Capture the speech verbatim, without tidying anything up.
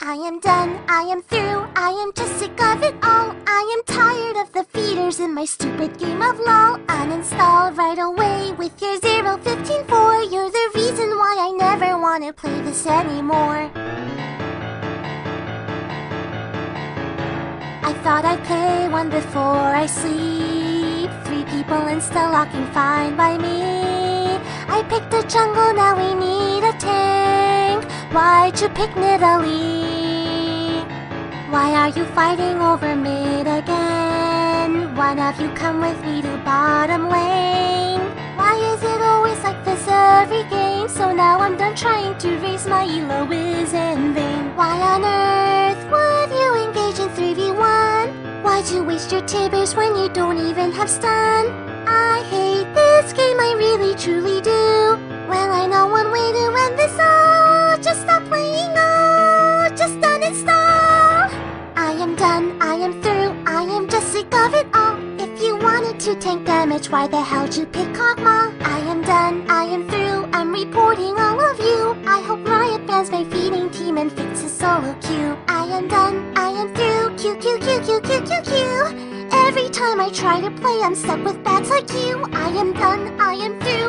I am done, I am through, I am just sick of it all. I am tired of the feeders in my stupid game of LOL. Uninstall right away with your zero fifteen four. You're the reason why I never want to play this anymore. I thought I'd play one before I sleep. Three people and still locking fine by me. I picked a jungle, now we need a tank. Why'd you pick Nidalee? Why are you fighting over mid again? One of you come with me to bottom lane. Why is it always like this every game? So now I'm done trying to raise my elo is in vain. Why on earth would you engage in three v one? Why'd you waste your tibbers when you don't even have stun? I hate this game, I really truly do. Well, I know one way to end this all. Just stop playing, oh, just uninstall. I am done, I am through, I am just sick of it all. If you wanted to tank damage, why the hell'd you pick Kog'Maw? I am done, I am through, I'm reporting all of you. I hope Riot bans my feeding team and fixes solo queue. I am done, I am through, Q Q Q Q Q Q Q. Every time I try to play, I'm stuck with bats like you. I am done, I am through.